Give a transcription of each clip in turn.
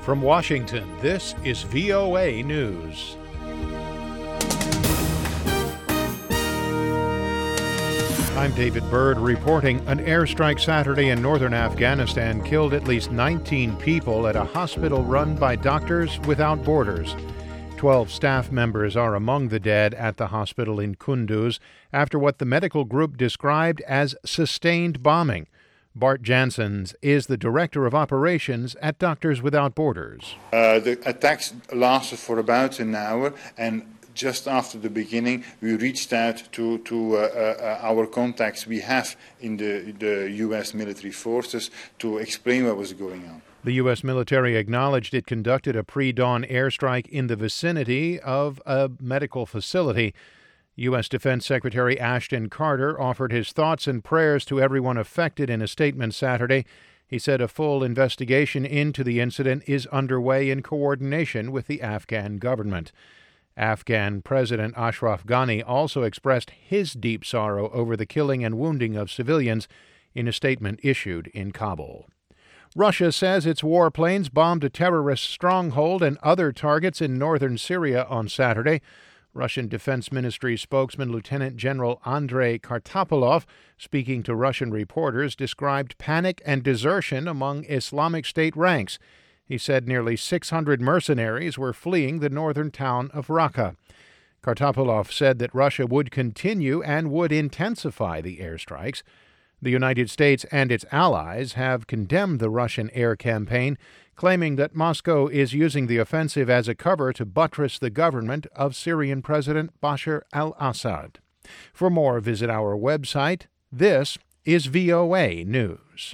From Washington, this is VOA News. I'm David Byrd reporting. An airstrike Saturday in northern Afghanistan killed at least 19 people at a hospital run by Doctors Without Borders. 12 staff members are among the dead at the hospital in Kunduz after what the medical group described as sustained bombing. Bart Janssens is the director of operations at Doctors Without Borders. The attacks lasted for about an hour, and just after the beginning, we reached out to our contacts we have in the U.S. military forces to explain what was going on. The U.S. military acknowledged it conducted a pre-dawn airstrike in the vicinity of a medical facility. U.S. Defense Secretary Ashton Carter offered his thoughts and prayers to everyone affected in a statement Saturday. He said a full investigation into the incident is underway in coordination with the Afghan government. Afghan President Ashraf Ghani also expressed his deep sorrow over the killing and wounding of civilians in a statement issued in Kabul. Russia says its warplanes bombed a terrorist stronghold and other targets in northern Syria on Saturday. Russian Defense Ministry spokesman Lieutenant General Andrei Kartapolov, speaking to Russian reporters, described panic and desertion among Islamic State ranks. He said nearly 600 mercenaries were fleeing the northern town of Raqqa. Kartapolov said that Russia would continue and would intensify the airstrikes. The United States and its allies have condemned the Russian air campaign, claiming that Moscow is using the offensive as a cover to buttress the government of Syrian President Bashar al-Assad. For more, visit our website. This is VOA News.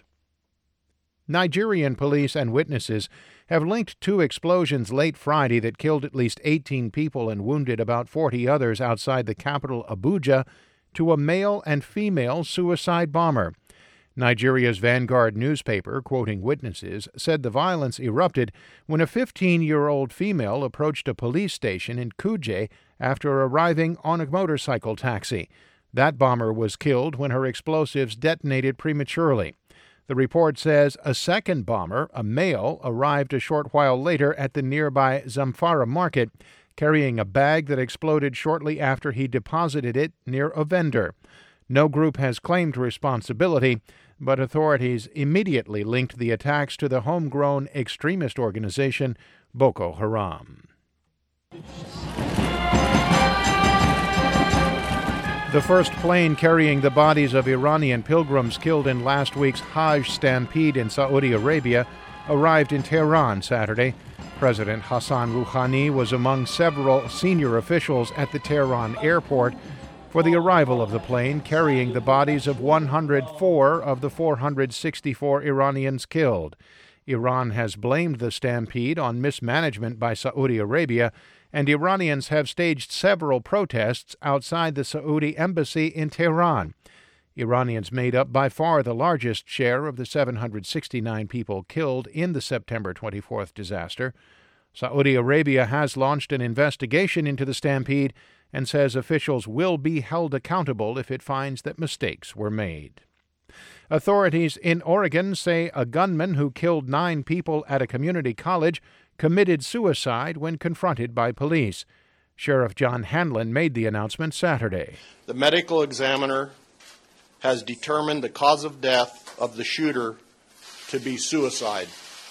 Nigerian police and witnesses have linked two explosions late Friday that killed at least 18 people and wounded about 40 others outside the capital Abuja to a male and female suicide bomber. Nigeria's Vanguard newspaper, quoting witnesses, said the violence erupted when a 15-year-old female approached a police station in Kuje after arriving on a motorcycle taxi. That bomber was killed when her explosives detonated prematurely. The report says a second bomber, a male, arrived a short while later at the nearby Zamfara market, carrying a bag that exploded shortly after he deposited it near a vendor. No group has claimed responsibility, but authorities immediately linked the attacks to the homegrown extremist organization Boko Haram. The first plane carrying the bodies of Iranian pilgrims killed in last week's Hajj stampede in Saudi Arabia arrived in Tehran Saturday. President Hassan Rouhani was among several senior officials at the Tehran airport for the arrival of the plane carrying the bodies of 104 of the 464 Iranians killed. Iran has blamed the stampede on mismanagement by Saudi Arabia, and Iranians have staged several protests outside the Saudi embassy in Tehran. Iranians made up by far the largest share of the 769 people killed in the September 24th disaster. Saudi Arabia has launched an investigation into the stampede and says officials will be held accountable if it finds that mistakes were made. Authorities in Oregon say a gunman who killed 9 people at a community college committed suicide when confronted by police. Sheriff John Hanlon made the announcement Saturday. The medical examiner has determined the cause of death of the shooter to be suicide.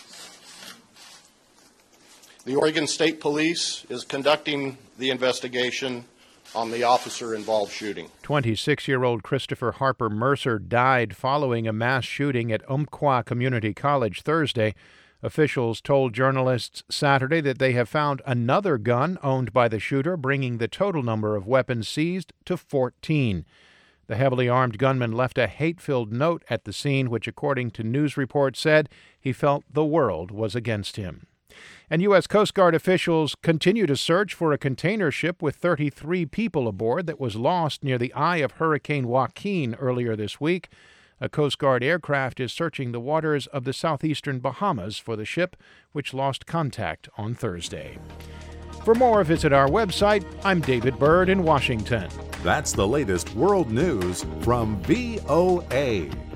The Oregon State Police is conducting the investigation on the officer-involved shooting. 26-year-old Christopher Harper Mercer died following a mass shooting at Umpqua Community College Thursday. Officials told journalists Saturday that they have found another gun owned by the shooter, bringing the total number of weapons seized to 14. The heavily armed gunman left a hate-filled note at the scene, which, according to news reports, said he felt the world was against him. And U.S. Coast Guard officials continue to search for a container ship with 33 people aboard that was lost near the eye of Hurricane Joaquin earlier this week. A Coast Guard aircraft is searching the waters of the southeastern Bahamas for the ship, which lost contact on Thursday. For more, visit our website. I'm David Byrd in Washington. That's the latest world news from VOA.